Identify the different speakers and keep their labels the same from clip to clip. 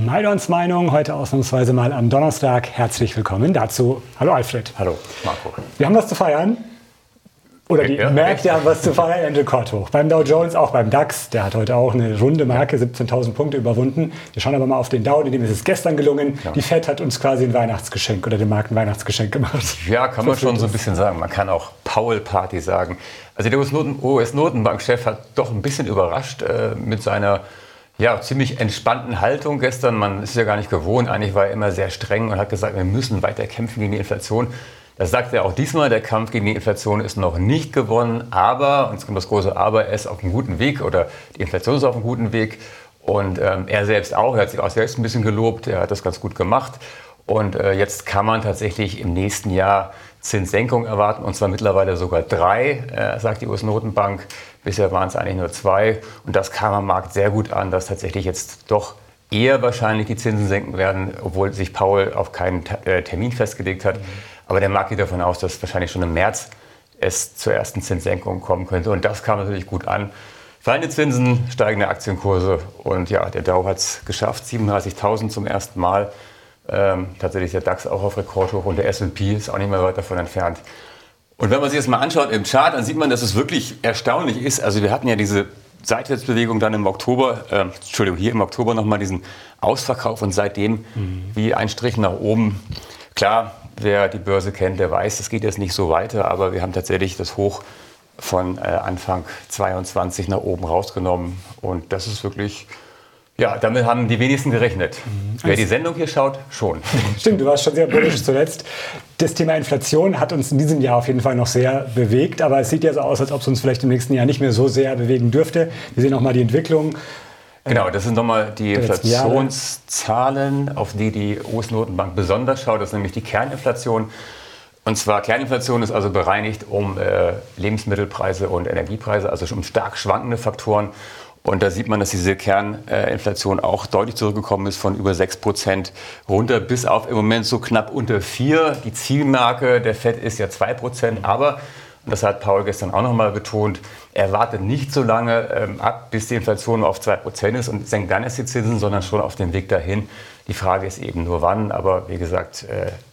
Speaker 1: Schneiderns Meinung, heute ausnahmsweise mal am Donnerstag. Herzlich willkommen dazu. Hallo Alfred.
Speaker 2: Hallo Marco.
Speaker 1: Wir haben was zu feiern. Oder die Märkte haben was zu feiern, ein Rekord hoch. Beim Dow Jones, auch beim DAX, der hat heute auch eine runde Marke, 17.000 Punkte überwunden. Wir schauen aber mal auf den Dow, dem ist es gestern gelungen. Ja. Die Fed hat uns quasi ein Weihnachtsgeschenk oder dem Markt ein Weihnachtsgeschenk gemacht.
Speaker 2: Ja, kann man schon so ein bisschen sagen. Man kann auch Powell-Party sagen. Also der US-Notenbankchef hat doch ein bisschen überrascht mit seiner ziemlich entspannten Haltung gestern. Man ist ja gar nicht gewohnt. Eigentlich war er immer sehr streng und hat gesagt, wir müssen weiter kämpfen gegen die Inflation. Das sagt er auch diesmal, der Kampf gegen die Inflation ist noch nicht gewonnen, aber, und jetzt kommt das große Aber, er ist auf einem guten Weg oder die Inflation ist auf einem guten Weg und er selbst auch, er hat sich auch selbst ein bisschen gelobt, er hat das ganz gut gemacht und jetzt kann man tatsächlich im nächsten Jahr Zinssenkung erwarten und zwar mittlerweile sogar 3, sagt die US-Notenbank, bisher waren es eigentlich nur 2 und das kam am Markt sehr gut an, dass tatsächlich jetzt doch eher wahrscheinlich die Zinsen senken werden, obwohl sich Powell auf keinen Termin festgelegt hat. Aber der Markt geht davon aus, dass wahrscheinlich schon im März es zur ersten Zinssenkung kommen könnte. Und das kam natürlich gut an. Fallende Zinsen, steigende Aktienkurse. Und ja, der Dow hat es geschafft, 37.000 zum ersten Mal. Tatsächlich der DAX auch auf Rekordhoch und der S&P ist auch nicht mehr weit davon entfernt. Und wenn man sich das mal anschaut im Chart, dann sieht man, dass es wirklich erstaunlich ist. Also wir hatten ja diese Seitwärtsbewegung dann im Oktober, hier im Oktober nochmal diesen Ausverkauf und seitdem wie ein Strich nach oben. Klar, wer die Börse kennt, der weiß, es geht jetzt nicht so weiter, aber wir haben tatsächlich das Hoch von Anfang 22 nach oben rausgenommen und das ist wirklich, ja, damit haben die wenigsten gerechnet. Wer die Sendung hier schaut, schon.
Speaker 1: Stimmt, du warst schon sehr bullisch zuletzt. Das Thema Inflation hat uns in diesem Jahr auf jeden Fall noch sehr bewegt, aber es sieht ja so aus, als ob es uns vielleicht im nächsten Jahr nicht mehr so sehr bewegen dürfte. Wir sehen auch mal die Entwicklung.
Speaker 2: Genau, das sind nochmal die Inflationszahlen, auf die US-Notenbank besonders schaut. Das ist nämlich die Kerninflation. Und zwar Kerninflation ist also bereinigt um Lebensmittelpreise und Energiepreise, also um stark schwankende Faktoren. Und da sieht man, dass diese Kerninflation auch deutlich zurückgekommen ist von über 6% runter bis auf im Moment so knapp unter 4%. Die Zielmarke der FED ist ja 2%, aber und das hat Powell gestern auch nochmal betont, er wartet nicht so lange ab, bis die Inflation auf 2% ist und senkt dann erst die Zinsen, sondern schon auf dem Weg dahin. Die Frage ist eben nur wann, aber wie gesagt,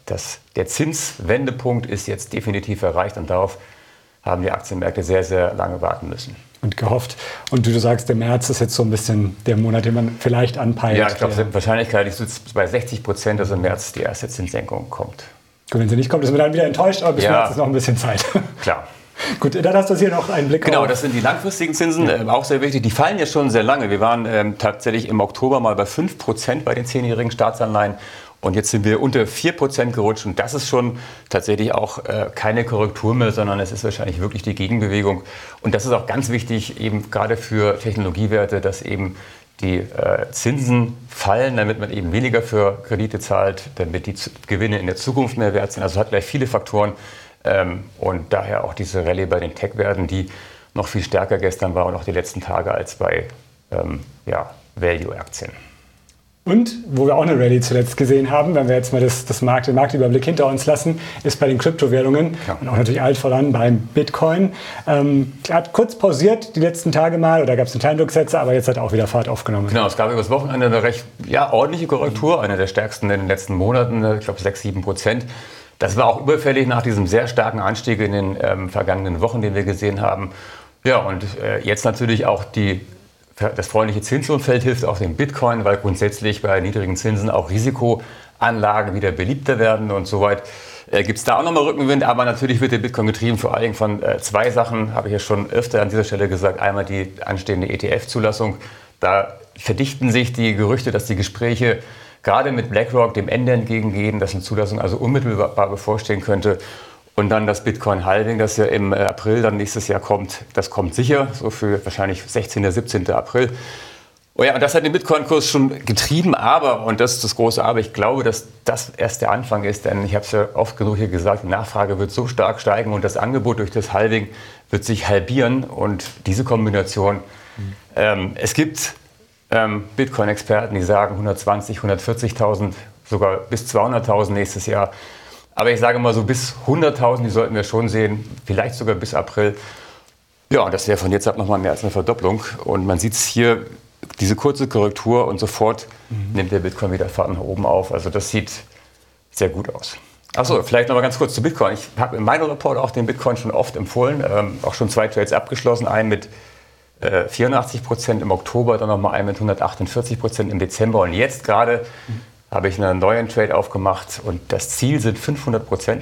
Speaker 2: der Zinswendepunkt ist jetzt definitiv erreicht und darauf haben die Aktienmärkte sehr, sehr lange warten müssen.
Speaker 1: Und gehofft. Und du sagst, der März ist jetzt so ein bisschen der Monat, den man vielleicht anpeilt.
Speaker 2: Ja, ich glaube, die Wahrscheinlichkeit ist bei 60%, dass im März die erste Zinssenkung kommt.
Speaker 1: Gut, wenn sie nicht kommt, ist man dann wieder enttäuscht, aber bis März ist noch ein bisschen Zeit.
Speaker 2: Klar.
Speaker 1: Gut, dann hast du hier noch einen Blick auf.
Speaker 2: Genau, das sind die langfristigen Zinsen, auch sehr wichtig. Die fallen ja schon sehr lange. Wir waren tatsächlich im Oktober mal bei 5% bei den 10-jährigen Staatsanleihen. Und jetzt sind wir unter 4% gerutscht. Und das ist schon tatsächlich auch keine Korrektur mehr, sondern es ist wahrscheinlich wirklich die Gegenbewegung. Und das ist auch ganz wichtig, eben gerade für Technologiewerte, dass eben die Zinsen fallen, damit man eben weniger für Kredite zahlt, damit die Gewinne in der Zukunft mehr wert sind. Also es hat gleich viele Faktoren und daher auch diese Rallye bei den Tech-Werten, die noch viel stärker gestern war und auch die letzten Tage als bei Value-Aktien.
Speaker 1: Und, wo wir auch eine Rallye zuletzt gesehen haben, wenn wir jetzt mal den Marktüberblick hinter uns lassen, ist bei den Kryptowährungen und auch natürlich allen voran beim Bitcoin. Hat kurz pausiert die letzten Tage mal, oder gab es einen kleinen Rücksetzer, aber jetzt hat er auch wieder Fahrt aufgenommen.
Speaker 2: Genau, es gab über das Wochenende eine recht ordentliche Korrektur, eine der stärksten in den letzten Monaten, ich glaube 6-7%. Das war auch überfällig nach diesem sehr starken Anstieg in den vergangenen Wochen, den wir gesehen haben. Ja, und jetzt natürlich auch das freundliche Zinsumfeld hilft auch dem Bitcoin, weil grundsätzlich bei niedrigen Zinsen auch Risikoanlagen wieder beliebter werden und soweit gibt es da auch nochmal Rückenwind, aber natürlich wird der Bitcoin getrieben vor allen Dingen von 2 Sachen, habe ich ja schon öfter an dieser Stelle gesagt. Einmal die anstehende ETF-Zulassung, da verdichten sich die Gerüchte, dass die Gespräche gerade mit BlackRock dem Ende entgegengehen, dass eine Zulassung also unmittelbar bevorstehen könnte. Und dann das Bitcoin-Halving, das ja im April dann nächstes Jahr kommt, das kommt sicher, so für wahrscheinlich 16. 17. April. Oh ja, und das hat den Bitcoin-Kurs schon getrieben, aber, und das ist das große Aber, ich glaube, dass das erst der Anfang ist, denn ich habe es ja oft genug hier gesagt, die Nachfrage wird so stark steigen und das Angebot durch das Halving wird sich halbieren und diese Kombination, es gibt Bitcoin-Experten, die sagen 120.000, 140.000, sogar bis 200.000 nächstes Jahr. Aber ich sage mal so bis 100.000, die sollten wir schon sehen, vielleicht sogar bis April. Ja, und das wäre von jetzt ab nochmal mehr als eine Verdopplung. Und man sieht es hier diese kurze Korrektur und sofort nimmt der Bitcoin wieder Fahrt nach oben auf. Also das sieht sehr gut aus. Achso, vielleicht noch mal ganz kurz zu Bitcoin. Ich habe in meinem Report auch den Bitcoin schon oft empfohlen, auch schon 2 Trades abgeschlossen, einen mit 84% im Oktober, dann nochmal einen mit 148% im Dezember und jetzt gerade habe ich einen neuen Trade aufgemacht und das Ziel sind 500%.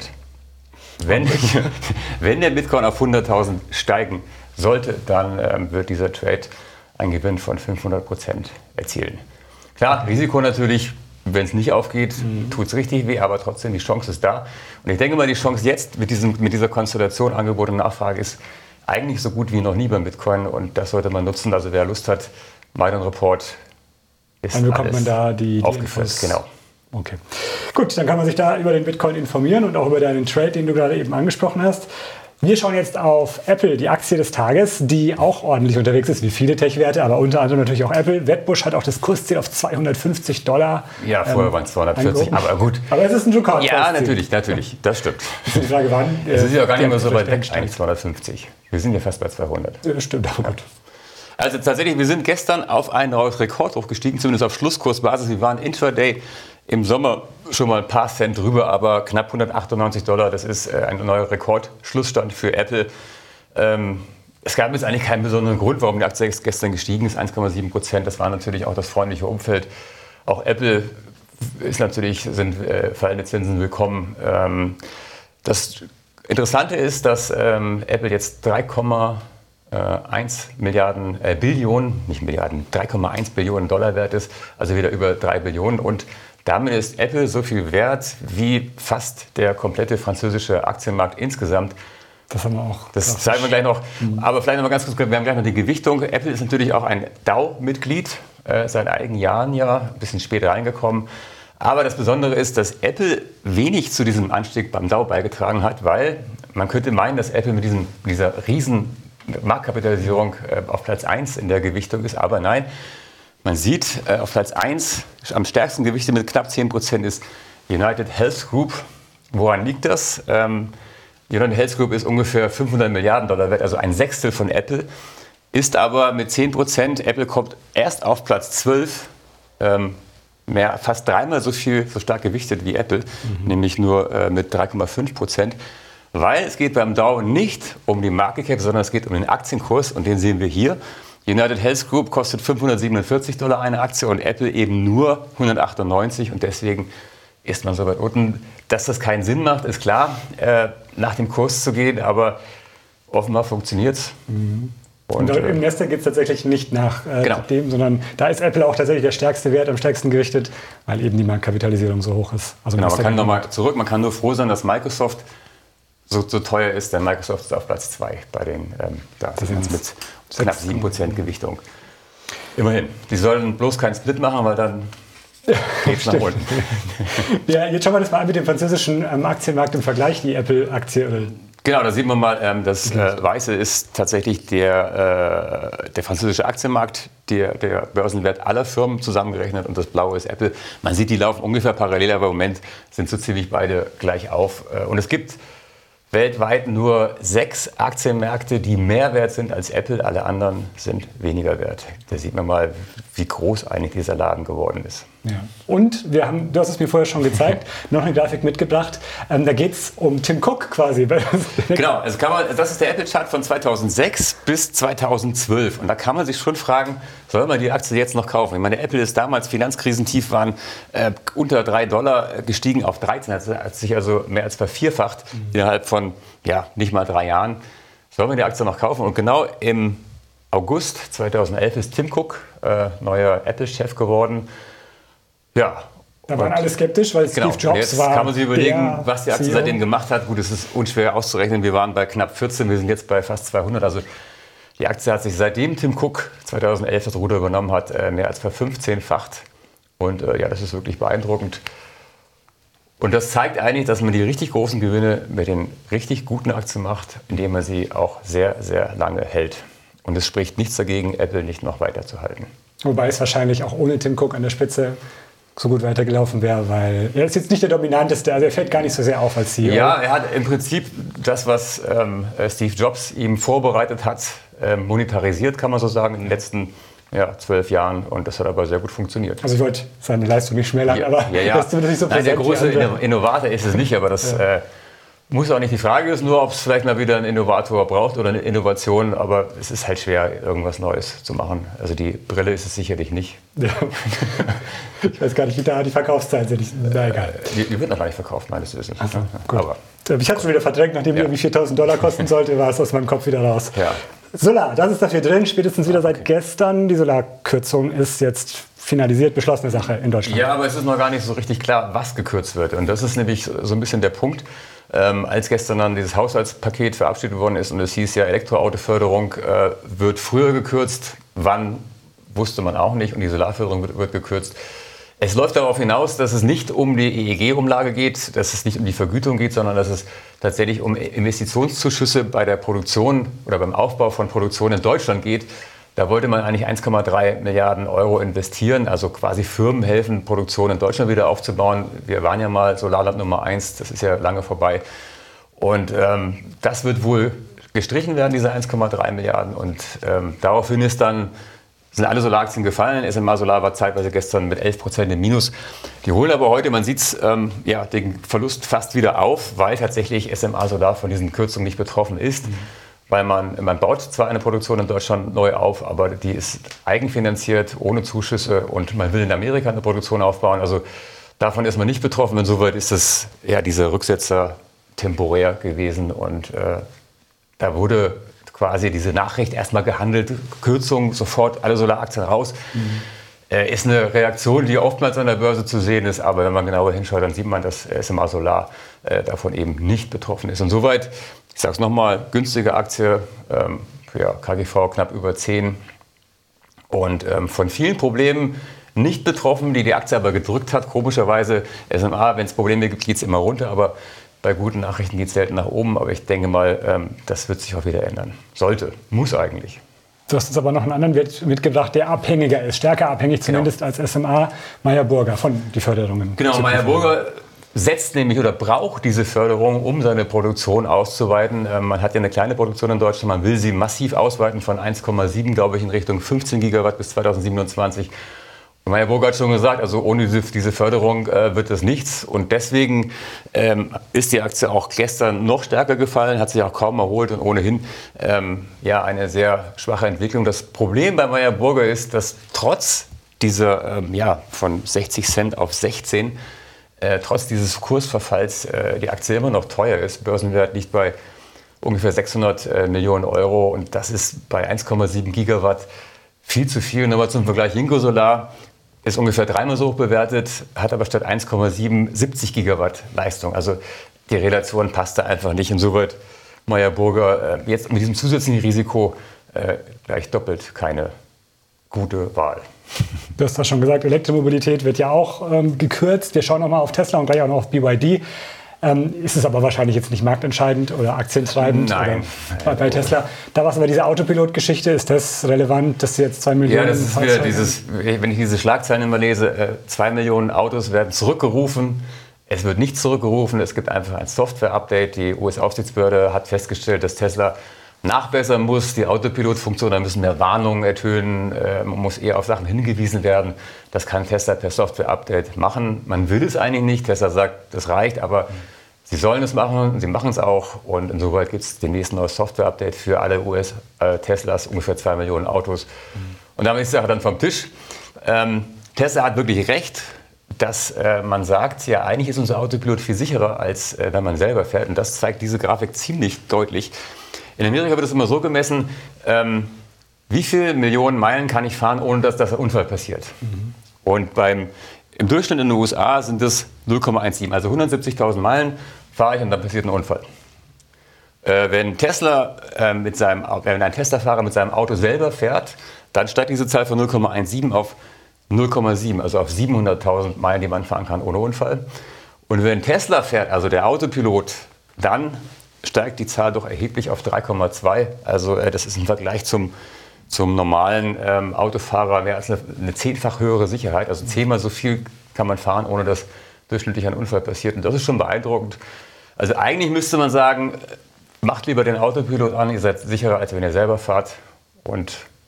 Speaker 2: Wenn der Bitcoin auf 100.000 steigen sollte, dann wird dieser Trade einen Gewinn von 500% erzielen. Klar, Risiko natürlich, wenn es nicht aufgeht, tut es richtig weh, aber trotzdem, die Chance ist da. Und ich denke mal, die Chance jetzt mit dieser Konstellation Angebot und Nachfrage ist eigentlich so gut wie noch nie beim Bitcoin und das sollte man nutzen. Also wer Lust hat, meinen Report ist
Speaker 1: dann bekommt man da die
Speaker 2: aufgeführt.
Speaker 1: Infos.
Speaker 2: Genau.
Speaker 1: Okay. Gut, dann kann man sich da über den Bitcoin informieren und auch über deinen Trade, den du gerade eben angesprochen hast. Wir schauen jetzt auf Apple, die Aktie des Tages, die auch ordentlich unterwegs ist, wie viele Tech-Werte, aber unter anderem natürlich auch Apple. Wedbush hat auch das Kursziel auf $250.
Speaker 2: Ja, vorher waren es 240, aber gut.
Speaker 1: Aber es ist ein Rekord.
Speaker 2: Ja, natürlich, das stimmt.
Speaker 1: Das ist die Frage, wann.
Speaker 2: Es ist ja gar nicht mehr so weit weg, eigentlich 250. Wir sind ja fast bei 200.
Speaker 1: Ja, stimmt, aber gut.
Speaker 2: Also tatsächlich, wir sind gestern auf einen Rekord hochgestiegen, zumindest auf Schlusskursbasis. Wir waren intraday im Sommer schon mal ein paar Cent drüber, aber knapp $198, das ist ein neuer Rekordschlussstand für Apple. Es gab jetzt eigentlich keinen besonderen Grund, warum die Aktie gestern gestiegen ist, 1,7%. Das war natürlich auch das freundliche Umfeld. Auch Apple sind fallende Zinsen willkommen. Das Interessante ist, dass Apple jetzt 3,1 Billionen Dollar wert ist, also wieder über 3 Billionen. Und damit ist Apple so viel wert wie fast der komplette französische Aktienmarkt insgesamt.
Speaker 1: Das haben wir auch.
Speaker 2: Das zeigen wir gleich noch. Aber vielleicht noch mal ganz kurz, wir haben gleich noch die Gewichtung. Apple ist natürlich auch ein DAO-Mitglied, seit einigen Jahren ja, ein bisschen später reingekommen. Aber das Besondere ist, dass Apple wenig zu diesem Anstieg beim DAO beigetragen hat, weil man könnte meinen, dass Apple mit dieser riesen Marktkapitalisierung auf Platz 1 in der Gewichtung ist, aber nein. Man sieht, auf Platz 1 am stärksten gewichtet mit knapp 10% ist United Health Group. Woran liegt das? United Health Group ist ungefähr $500 Milliarden wert, also ein Sechstel von Apple, ist aber mit 10%, Apple kommt erst auf Platz 12, fast dreimal so stark gewichtet wie Apple, nämlich nur mit 3,5%. Weil es geht beim Dow nicht um die Market Cap, sondern es geht um den Aktienkurs und den sehen wir hier. United Health Group kostet $547 eine Aktie und Apple eben nur 198 und deswegen ist man so weit unten. Dass das keinen Sinn macht, ist klar, nach dem Kurs zu gehen, aber offenbar funktioniert es.
Speaker 1: Und im Nasdaq geht es tatsächlich nicht nach dem, sondern da ist Apple auch tatsächlich der stärkste Wert, am stärksten gewichtet, weil eben die Marktkapitalisierung so hoch ist. Also
Speaker 2: genau, man kann nochmal zurück, man kann nur froh sein, dass Microsoft so teuer ist, denn Microsoft ist auf Platz 2 bei den mit knapp 7% Gewichtung. Immerhin. Die sollen bloß keinen Split machen, weil dann geht's nach unten.
Speaker 1: Ja, jetzt schauen wir das mal an mit dem französischen Aktienmarkt im Vergleich, die Apple-Aktie.
Speaker 2: Genau, da sieht man mal, das Weiße ist tatsächlich der französische Aktienmarkt, der Börsenwert aller Firmen zusammengerechnet und das Blaue ist Apple. Man sieht, die laufen ungefähr parallel, aber im Moment sind so ziemlich beide gleich auf. Und es gibt weltweit nur 6 Aktienmärkte, die mehr wert sind als Apple. Alle anderen sind weniger wert. Da sieht man mal, wie groß eigentlich dieser Laden geworden ist.
Speaker 1: Ja. Und du hast es mir vorher schon gezeigt, noch eine Grafik mitgebracht. Da geht es um Tim Cook quasi.
Speaker 2: Genau, das ist der Apple-Chart von 2006 bis 2012. Und da kann man sich schon fragen, soll man die Aktie jetzt noch kaufen? Ich meine, Apple ist damals, Finanzkrisentief waren unter $3 gestiegen auf 13. Hat sich also mehr als vervierfacht innerhalb von nicht mal 3 Jahren. Soll man die Aktie noch kaufen? Und genau im August 2011 ist Tim Cook neuer Apple-Chef geworden. Ja.
Speaker 1: Da waren alle skeptisch, weil Steve Jobs
Speaker 2: jetzt
Speaker 1: war.
Speaker 2: Jetzt kann man sich überlegen, was die Aktie
Speaker 1: CEO
Speaker 2: seitdem gemacht hat. Gut, es ist unschwer auszurechnen. Wir waren bei knapp 14, wir sind jetzt bei fast 200. Also die Aktie hat sich seitdem Tim Cook 2011 das Ruder übernommen hat, mehr als ver15-facht. Und das ist wirklich beeindruckend. Und das zeigt eigentlich, dass man die richtig großen Gewinne mit den richtig guten Aktien macht, indem man sie auch sehr, sehr lange hält. Und es spricht nichts dagegen, Apple nicht noch weiter zu halten.
Speaker 1: Wobei es wahrscheinlich auch ohne Tim Cook an der Spitze so gut weitergelaufen wäre, weil er ist jetzt nicht der dominanteste, also er fällt gar nicht so sehr auf als CEO.
Speaker 2: Ja, er hat im Prinzip das, was Steve Jobs ihm vorbereitet hat, monetarisiert, kann man so sagen, in den ja, 12 Jahren und das hat aber sehr gut funktioniert.
Speaker 1: Also ich wollte seine Leistung nicht schmälern, aber
Speaker 2: das ist nicht so präsent. Nein, der große Innovator ist es nicht, aber das muss auch nicht die Frage ist, nur ob es vielleicht mal wieder einen Innovator braucht oder eine Innovation, aber es ist halt schwer, irgendwas Neues zu machen. Also die Brille ist es sicherlich nicht. Ja.
Speaker 1: Ich weiß gar nicht, wie da die Verkaufszahlen sind. Na egal.
Speaker 2: Die wird noch gar nicht verkauft, meines Wissens.
Speaker 1: Also, aber ich habe es schon wieder verdrängt, nachdem die irgendwie $4.000 kosten sollte, war es aus meinem Kopf wieder raus.
Speaker 2: Ja.
Speaker 1: Solar, das ist dafür drin, spätestens wieder seit gestern. Die Solarkürzung ist jetzt finalisiert, beschlossene Sache in Deutschland.
Speaker 2: Ja, aber es ist noch gar nicht so richtig klar, was gekürzt wird. Und das ist nämlich so ein bisschen der Punkt. Als gestern dann dieses Haushaltspaket verabschiedet worden ist und es hieß ja, Elektroautoförderung wird früher gekürzt, wann, wusste man auch nicht und die Solarförderung wird gekürzt. Es läuft darauf hinaus, dass es nicht um die EEG-Umlage geht, dass es nicht um die Vergütung geht, sondern dass es tatsächlich um Investitionszuschüsse bei der Produktion oder beim Aufbau von Produktion in Deutschland geht. Da wollte man eigentlich 1,3 Milliarden Euro investieren, also quasi Firmen helfen, Produktion in Deutschland wieder aufzubauen. Wir waren ja mal Solarland Nummer 1, das ist ja lange vorbei. Und das wird wohl gestrichen werden, diese 1,3 Milliarden. Und daraufhin sind alle Solaraktien gefallen. SMA Solar war zeitweise gestern mit 11% im Minus. Die holen aber heute, man sieht es, den Verlust fast wieder auf, weil tatsächlich SMA Solar von diesen Kürzungen nicht betroffen ist. Weil man baut zwar eine Produktion in Deutschland neu auf, aber die ist eigenfinanziert, ohne Zuschüsse und man will in Amerika eine Produktion aufbauen. Also davon ist man nicht betroffen. Insoweit ist das dieser Rücksetzer temporär gewesen und da wurde quasi diese Nachricht erstmal gehandelt, Kürzung, sofort alle Solaraktien raus. Ist eine Reaktion, die oftmals an der Börse zu sehen ist, aber wenn man genauer hinschaut, dann sieht man, dass SMA Solar davon eben nicht betroffen ist. Insoweit, ich sage es nochmal, günstige Aktie, KGV knapp über 10 und von vielen Problemen nicht betroffen, die Aktie aber gedrückt hat. Komischerweise, SMA, wenn es Probleme gibt, geht es immer runter, aber bei guten Nachrichten geht es selten nach oben. Aber ich denke mal, das wird sich auch wieder ändern. Sollte, muss eigentlich.
Speaker 1: Du hast uns aber noch einen anderen Wert mitgebracht, der abhängiger ist, stärker abhängig zumindest als SMA, Meyer Burger von die Förderungen.
Speaker 2: Genau, Meyer Burger setzt nämlich oder braucht diese Förderung, um seine Produktion auszuweiten. Man hat ja eine kleine Produktion in Deutschland, man will sie massiv ausweiten von 1,7, glaube ich, in Richtung 15 Gigawatt bis 2027. Und Meyer Burger hat schon gesagt, also ohne diese Förderung wird das nichts. Und deswegen ist die Aktie auch gestern noch stärker gefallen, hat sich auch kaum erholt und ohnehin eine sehr schwache Entwicklung. Das Problem bei Meyer Burger ist, dass trotz dieser von 60 Cent auf 16 trotz dieses Kursverfalls die Aktie immer noch teuer ist. Börsenwert liegt bei ungefähr 600 Millionen Euro und das ist bei 1,7 Gigawatt viel zu viel. Nochmal zum Vergleich, Incosolar ist ungefähr dreimal so hoch bewertet, hat aber statt 1,7 70 Gigawatt Leistung. Also die Relation passte einfach nicht. Insoweit Meyer Burger jetzt mit diesem zusätzlichen Risiko gleich doppelt keine gute Wahl.
Speaker 1: Du hast das schon gesagt, Elektromobilität wird ja auch gekürzt. Wir schauen noch mal auf Tesla und gleich auch noch auf BYD. Ist es aber wahrscheinlich jetzt nicht marktentscheidend oder aktientreibend?
Speaker 2: Nein.
Speaker 1: Oder bei Tesla. Da war es aber diese Autopilot-Geschichte. Ist das relevant, dass sie jetzt 2 Millionen...
Speaker 2: Ja, das ist wieder wenn ich diese Schlagzeilen immer lese, 2 Millionen Autos werden zurückgerufen. Es wird nicht zurückgerufen, es gibt einfach ein Software-Update. Die US-Aufsichtsbehörde hat festgestellt, dass Tesla nachbessern muss, die Autopilot-Funktion, da müssen mehr Warnungen ertönen, man muss eher auf Sachen hingewiesen werden. Das kann Tesla per Software-Update machen. Man will es eigentlich nicht, Tesla sagt, das reicht, aber sie sollen es machen und sie machen es auch. Und insoweit gibt es demnächst ein neues Software-Update für alle US-Teslas, ungefähr 2 Millionen Autos. Und damit ist die Sache dann vom Tisch. Tesla hat wirklich recht, dass man sagt, ja, eigentlich ist unser Autopilot viel sicherer, als wenn man selber fährt. Und das zeigt diese Grafik ziemlich deutlich. In Amerika wird es immer so gemessen, wie viele Millionen Meilen kann ich fahren, ohne dass ein Unfall passiert. Und im Durchschnitt in den USA sind es 0,17, also 170.000 Meilen fahre ich und dann passiert ein Unfall. Wenn ein Tesla-Fahrer mit seinem Auto selber fährt, dann steigt diese Zahl von 0,17 auf 0,7, also auf 700.000 Meilen, die man fahren kann ohne Unfall. Und wenn Tesla fährt, also der Autopilot, dann steigt die Zahl doch erheblich auf 3,2. Also das ist im Vergleich zum normalen Autofahrer mehr als eine 10-fach höhere Sicherheit. Also 10-mal so viel kann man fahren, ohne dass durchschnittlich ein Unfall passiert. Und das ist schon beeindruckend. Also eigentlich müsste man sagen, macht lieber den Autopilot an, ihr seid sicherer, als wenn ihr selber fahrt. Und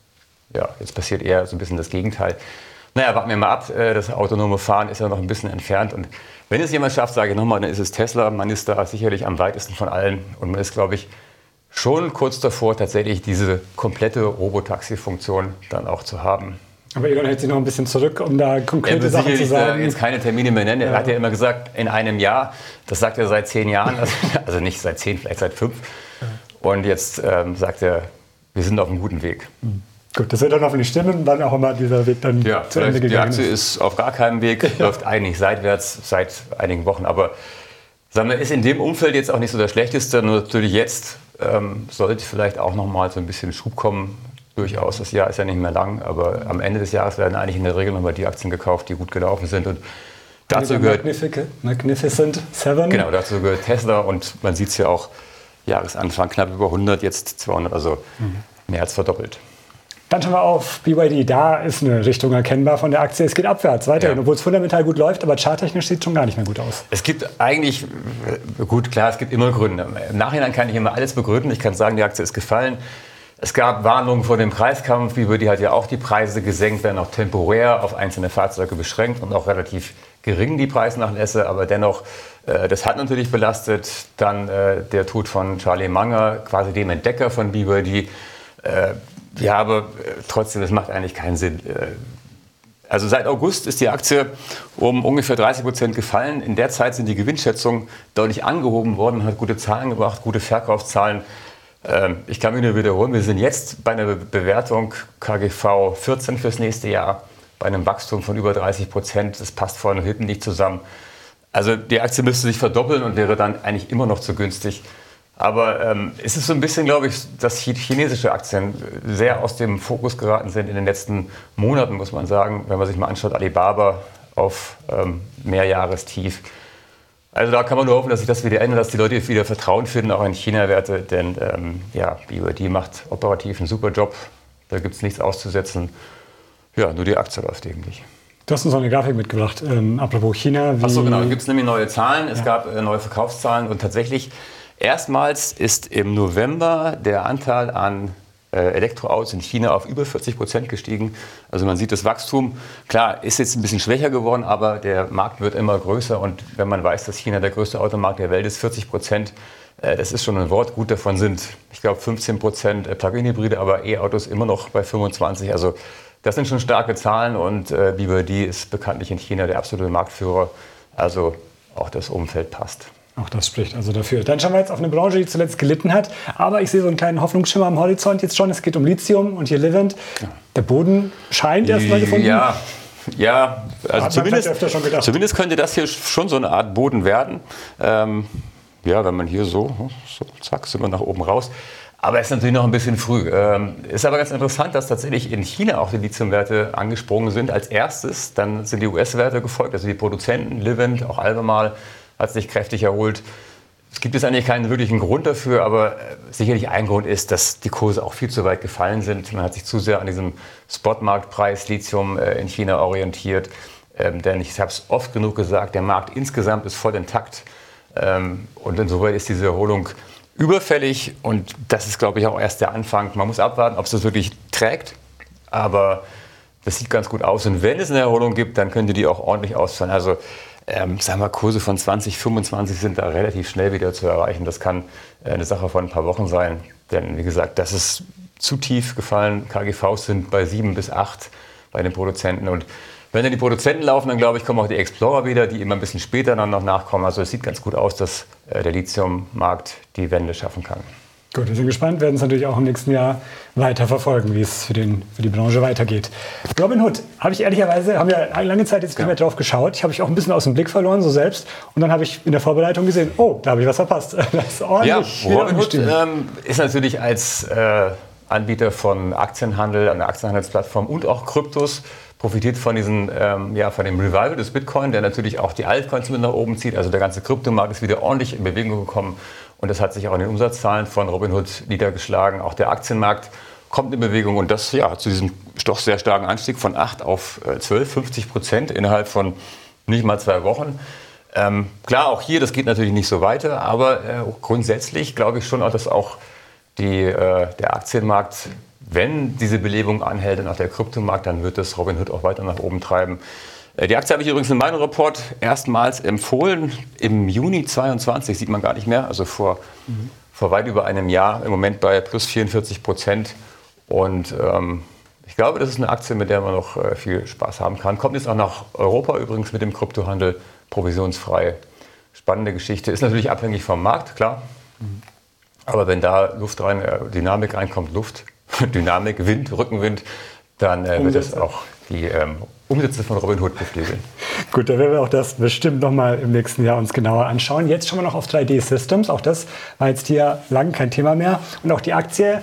Speaker 2: ja, jetzt passiert eher so ein bisschen das Gegenteil. Naja, warten wir mal ab. Das autonome Fahren ist ja noch ein bisschen entfernt. Und wenn es jemand schafft, sage ich nochmal, dann ist es Tesla. Man ist da sicherlich am weitesten von allen. Und man ist, glaube ich, schon kurz davor, tatsächlich diese komplette Robotaxi-Funktion dann auch zu haben.
Speaker 1: Aber Elon hält sich noch ein bisschen zurück, um da konkrete Sachen zu sagen.
Speaker 2: Jetzt keine Termine mehr nennen. Er hat ja immer gesagt, in einem Jahr. Das sagt er seit 10 Jahren. Also nicht seit 10, vielleicht seit 5. Und jetzt sagt er, wir sind auf einem guten Weg.
Speaker 1: Gut, das wird dann hoffentlich stimmen, wann auch immer dieser Weg dann zu Ende gegangen ist.
Speaker 2: Die Aktie ist auf gar keinem Weg, läuft eigentlich seitwärts seit einigen Wochen. Aber sagen wir, ist in dem Umfeld jetzt auch nicht so das Schlechteste. Nur natürlich jetzt sollte vielleicht auch noch mal so ein bisschen Schub kommen. Durchaus, das Jahr ist ja nicht mehr lang, aber am Ende des Jahres werden eigentlich in der Regel nochmal die Aktien gekauft, die gut gelaufen sind. Und dazu gehört
Speaker 1: Magnificent Seven.
Speaker 2: Genau, dazu gehört Tesla und man sieht es ja auch, Jahresanfang knapp über 100, jetzt 200, also mehr als verdoppelt.
Speaker 1: Dann schauen wir auf BYD. Da ist eine Richtung erkennbar von der Aktie. Es geht abwärts weiterhin, obwohl es fundamental gut läuft, aber charttechnisch sieht es schon gar nicht mehr gut aus.
Speaker 2: Es gibt eigentlich, gut, klar, es gibt immer Gründe. Im Nachhinein kann ich immer alles begründen. Ich kann sagen, die Aktie ist gefallen. Es gab Warnungen vor dem Preiskampf. BYD hat ja auch die Preise gesenkt, werden auch temporär auf einzelne Fahrzeuge beschränkt und auch relativ gering die Preisnachlässe. Aber dennoch, das hat natürlich belastet. Dann der Tod von Charlie Munger, quasi dem Entdecker von BYD. Ja, aber trotzdem, das macht eigentlich keinen Sinn. Also seit August ist die Aktie um ungefähr 30% gefallen. In der Zeit sind die Gewinnschätzungen deutlich angehoben worden, hat gute Zahlen gebracht, gute Verkaufszahlen. Ich kann mich nur wiederholen, wir sind jetzt bei einer Bewertung KGV 14 fürs nächste Jahr, bei einem Wachstum von über 30%. Das passt vorne und hinten nicht zusammen. Also die Aktie müsste sich verdoppeln und wäre dann eigentlich immer noch zu günstig. Aber es ist so ein bisschen, glaube ich, dass chinesische Aktien sehr aus dem Fokus geraten sind in den letzten Monaten, muss man sagen. Wenn man sich mal anschaut, Alibaba auf Mehrjahrestief. Also da kann man nur hoffen, dass sich das wieder ändert, dass die Leute wieder Vertrauen finden, auch in China-Werte. Denn BYD macht operativ einen super Job. Da gibt es nichts auszusetzen. Ja, nur die Aktie läuft eben nicht.
Speaker 1: Du hast uns noch eine Grafik mitgebracht, apropos China.
Speaker 2: Achso, genau. Da gibt es nämlich neue Zahlen. Es gab neue Verkaufszahlen und tatsächlich erstmals ist im November der Anteil an Elektroautos in China auf über 40% gestiegen. Also man sieht das Wachstum. Klar, ist jetzt ein bisschen schwächer geworden, aber der Markt wird immer größer. Und wenn man weiß, dass China der größte Automarkt der Welt ist, 40%, das ist schon ein Wort. Gut, davon sind, ich glaube, 15% Plug-in-Hybride, aber E-Autos immer noch bei 25%. Also das sind schon starke Zahlen und BYD ist bekanntlich in China der absolute Marktführer. Also auch das Umfeld passt.
Speaker 1: Auch das spricht also dafür. Dann schauen wir jetzt auf eine Branche, die zuletzt gelitten hat. Aber ich sehe so einen kleinen Hoffnungsschimmer am Horizont jetzt schon. Es geht um Lithium und hier Livent. Der Boden scheint erstmal gefunden.
Speaker 2: Ja, also zumindest könnte das hier schon so eine Art Boden werden. Wenn man hier so, zack, sind wir nach oben raus. Aber es ist natürlich noch ein bisschen früh. Ist aber ganz interessant, dass tatsächlich in China auch die Lithiumwerte angesprungen sind als erstes. Dann sind die US-Werte gefolgt, also die Produzenten, Livent, auch Albemarle, hat sich kräftig erholt. Es gibt jetzt eigentlich keinen wirklichen Grund dafür, aber sicherlich ein Grund ist, dass die Kurse auch viel zu weit gefallen sind. Man hat sich zu sehr an diesem Spotmarktpreis Lithium in China orientiert. Denn ich habe es oft genug gesagt, der Markt insgesamt ist voll intakt. Und insoweit ist diese Erholung überfällig. Und das ist, glaube ich, auch erst der Anfang. Man muss abwarten, ob es das wirklich trägt. Aber das sieht ganz gut aus. Und wenn es eine Erholung gibt, dann könnte die auch ordentlich ausfallen. Also sagen wir, Kurse von 20, 25 sind da relativ schnell wieder zu erreichen. Das kann eine Sache von ein paar Wochen sein. Denn wie gesagt, das ist zu tief gefallen. KGVs sind bei 7 bis 8 bei den Produzenten. Und wenn dann die Produzenten laufen, dann glaube ich, kommen auch die Explorer wieder, die immer ein bisschen später dann noch nachkommen. Also es sieht ganz gut aus, dass der Lithiummarkt die Wende schaffen kann.
Speaker 1: Gut, wir sind gespannt, werden es natürlich auch im nächsten Jahr weiter verfolgen, wie es für die Branche weitergeht. Robinhood, haben wir lange Zeit jetzt nicht mehr drauf geschaut. Ich habe mich auch ein bisschen aus dem Blick verloren, so selbst. Und dann habe ich in der Vorbereitung gesehen, da habe ich was verpasst. Das ist ordentlich.
Speaker 2: Ja, Robinhood ist natürlich als Anbieter von Aktienhandel, einer Aktienhandelsplattform und auch Kryptos, profitiert von von dem Revival des Bitcoin, der natürlich auch die Altcoins mit nach oben zieht. Also der ganze Kryptomarkt ist wieder ordentlich in Bewegung gekommen. Und das hat sich auch in den Umsatzzahlen von Robinhood niedergeschlagen. Auch der Aktienmarkt kommt in Bewegung. Und das zu diesem doch sehr starken Anstieg von 8 auf 12, 50% innerhalb von nicht mal 2 Wochen. Klar, auch hier, das geht natürlich nicht so weiter. Aber grundsätzlich glaube ich schon auch, dass auch der Aktienmarkt wenn diese Belebung anhält und auch der Kryptomarkt, dann wird das Robinhood auch weiter nach oben treiben. Die Aktie habe ich übrigens in meinem Report erstmals empfohlen im Juni 22, sieht man gar nicht mehr, also vor weit über einem Jahr, im Moment bei plus 44%. Und ich glaube, das ist eine Aktie, mit der man noch viel Spaß haben kann. Kommt jetzt auch nach Europa übrigens mit dem Kryptohandel, provisionsfrei. Spannende Geschichte. Ist natürlich abhängig vom Markt, klar. Aber wenn da Luft rein, Dynamik reinkommt, Dynamik, Wind, Rückenwind, dann wird es auch die Umsätze von Robinhood beflügeln.
Speaker 1: Gut, da werden wir auch das bestimmt nochmal im nächsten Jahr uns genauer anschauen. Jetzt schauen wir noch auf 3D Systems. Auch das war jetzt hier lang kein Thema mehr. Und auch die Aktie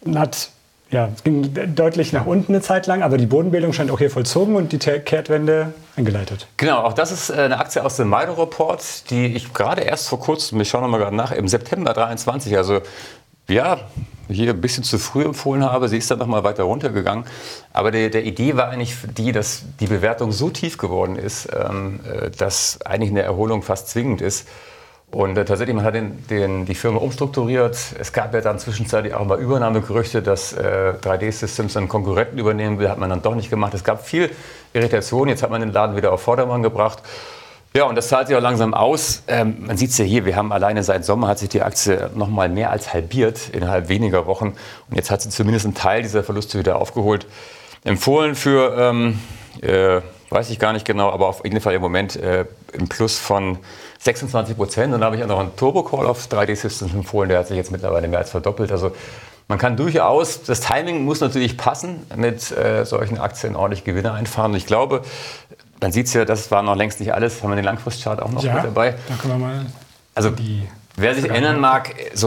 Speaker 1: ging deutlich nach unten eine Zeit lang, aber die Bodenbildung scheint auch hier vollzogen und die Kehrtwende eingeleitet.
Speaker 2: Genau, auch das ist eine Aktie aus dem Milo Report, die ich gerade erst vor kurzem, ich schaue nochmal gerade nach, im September 23, also ja, hier ein bisschen zu früh empfohlen habe. Sie ist dann nochmal weiter runtergegangen. Aber der Idee war eigentlich die, dass die Bewertung so tief geworden ist, dass eigentlich eine Erholung fast zwingend ist. Und tatsächlich, man hat die Firma umstrukturiert. Es gab ja dann zwischenzeitlich auch mal Übernahmegerüchte, dass 3D Systems einen Konkurrenten übernehmen will. Hat man dann doch nicht gemacht. Es gab viel Irritation. Jetzt hat man den Laden wieder auf Vordermann gebracht. Ja, und das zahlt sich auch langsam aus. Man sieht es ja hier, wir haben alleine seit Sommer hat sich die Aktie noch mal mehr als halbiert innerhalb weniger Wochen. Und jetzt hat sie zumindest einen Teil dieser Verluste wieder aufgeholt. Empfohlen für, weiß ich gar nicht genau, aber auf jeden Fall im Moment im Plus von 26%. Und dann habe ich auch noch einen Turbo-Call auf 3D Systems empfohlen, der hat sich jetzt mittlerweile mehr als verdoppelt. Also man kann durchaus, das Timing muss natürlich passen, mit solchen Aktien ordentlich Gewinne einfahren. Und ich glaube, man sieht es ja, das war noch längst nicht alles. Haben wir den Langfristchart auch noch mit dabei?
Speaker 1: Da können wir mal.
Speaker 2: Also, wer sich erinnern mag, so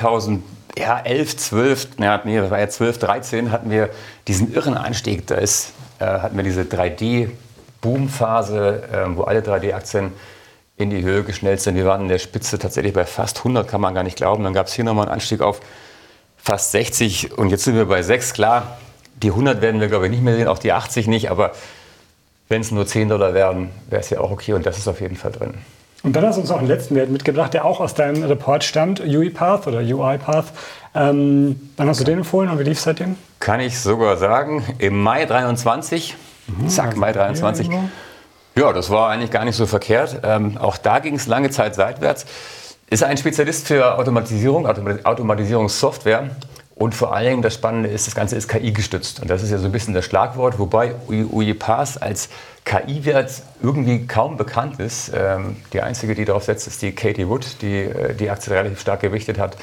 Speaker 2: 2011, 12, das war ja 12, 13, hatten wir diesen irren Einstieg. Da hatten wir diese 3D-Boom-Phase, wo alle 3D-Aktien in die Höhe geschnellt sind. Wir waren in der Spitze tatsächlich bei fast 100, kann man gar nicht glauben. Dann gab es hier nochmal einen Anstieg auf fast 60 und jetzt sind wir bei 6. Klar, die 100 werden wir, glaube ich, nicht mehr sehen, auch die 80 nicht, aber wenn es nur $10 wären, wäre es ja auch okay und das ist auf jeden Fall drin.
Speaker 1: Und dann hast du uns noch einen letzten Wert mitgebracht, der auch aus deinem Report stammt, UiPath oder UiPath. Wann hast du den empfohlen und wie lief es seitdem?
Speaker 2: Kann ich sogar sagen, im Mai 23, Mai 23. Ja, das war eigentlich gar nicht so verkehrt. Auch da ging es lange Zeit seitwärts. Ist ein Spezialist für Automatisierungssoftware. Und vor allen Dingen das Spannende ist, das Ganze ist KI-gestützt. Und das ist ja so ein bisschen das Schlagwort, wobei UiPath als KI-Wert irgendwie kaum bekannt ist. Die einzige, die darauf setzt, ist die Katie Wood, die die Aktie relativ stark gewichtet hat.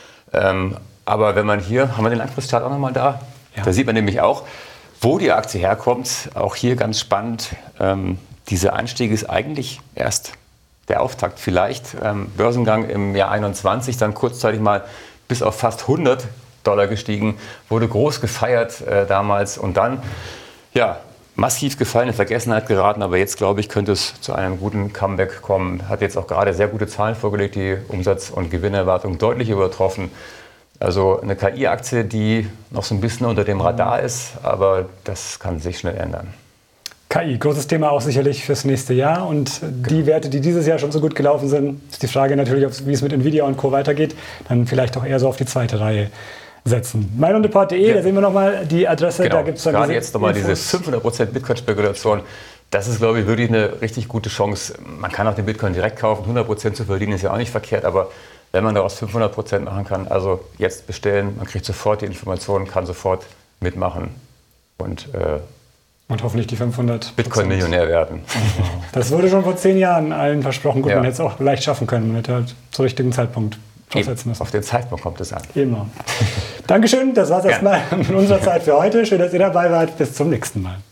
Speaker 2: Aber wenn man hier, haben wir den Langfristchart auch nochmal da? Ja. Da sieht man nämlich auch, wo die Aktie herkommt. Auch hier ganz spannend. Dieser Anstieg ist eigentlich erst der Auftakt vielleicht. Börsengang im Jahr 21, dann kurzzeitig mal bis auf fast $100 gestiegen, wurde groß gefeiert damals und dann massiv gefallen, in Vergessenheit geraten, aber jetzt glaube ich, könnte es zu einem guten Comeback kommen. Hat jetzt auch gerade sehr gute Zahlen vorgelegt, die Umsatz- und Gewinnerwartung deutlich übertroffen. Also eine KI-Aktie, die noch so ein bisschen unter dem Radar ist, aber das kann sich schnell ändern.
Speaker 1: KI, großes Thema auch sicherlich fürs nächste Jahr und die Werte, die dieses Jahr schon so gut gelaufen sind, ist die Frage natürlich, wie es mit Nvidia und Co. weitergeht, dann vielleicht auch eher so auf die zweite Reihe setzen. meinunddeport.de, da sehen wir nochmal die Adresse.
Speaker 2: Genau.
Speaker 1: Da gibt es dann
Speaker 2: gerade jetzt nochmal diese 500% Bitcoin-Spekulation. Das ist, glaube ich, wirklich eine richtig gute Chance. Man kann auch den Bitcoin direkt kaufen, 100% zu verdienen ist ja auch nicht verkehrt, aber wenn man daraus 500% machen kann, also jetzt bestellen, man kriegt sofort die Informationen, kann sofort mitmachen und
Speaker 1: hoffentlich die 500
Speaker 2: Bitcoin-Millionär werden.
Speaker 1: Das wurde schon vor 10 Jahren allen versprochen. Gut, man hätte es auch leicht schaffen können. Man hätte halt zum richtigen Zeitpunkt draufsetzen müssen.
Speaker 2: Auf den Zeitpunkt kommt es an.
Speaker 1: Immer. Dankeschön, das war es erstmal mit unserer Zeit für heute. Schön, dass ihr dabei wart. Bis zum nächsten Mal.